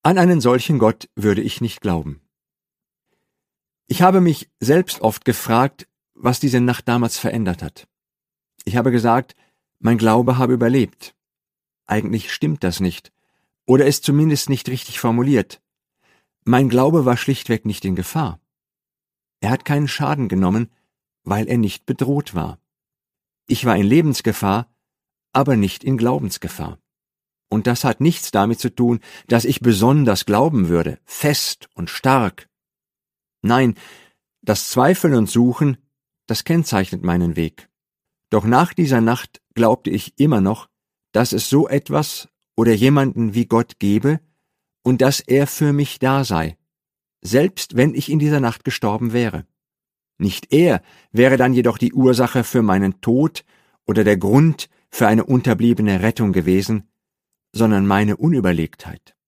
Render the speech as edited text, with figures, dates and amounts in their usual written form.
An einen solchen Gott würde ich nicht glauben. Ich habe mich selbst oft gefragt, was diese Nacht damals verändert hat. Ich habe gesagt, mein Glaube habe überlebt. Eigentlich stimmt das nicht, oder ist zumindest nicht richtig formuliert. Mein Glaube war schlichtweg nicht in Gefahr. Er hat keinen Schaden genommen, weil er nicht bedroht war. Ich war in Lebensgefahr, aber nicht in Glaubensgefahr. Und das hat nichts damit zu tun, dass ich besonders glauben würde, fest und stark. Nein, das Zweifeln und Suchen, das kennzeichnet meinen Weg. Doch nach dieser Nacht glaubte ich immer noch, dass es so etwas oder jemanden wie Gott gebe und dass er für mich da sei, selbst wenn ich in dieser Nacht gestorben wäre. Nicht er wäre dann jedoch die Ursache für meinen Tod oder der Grund für eine unterbliebene Rettung gewesen, sondern meine Unüberlegtheit.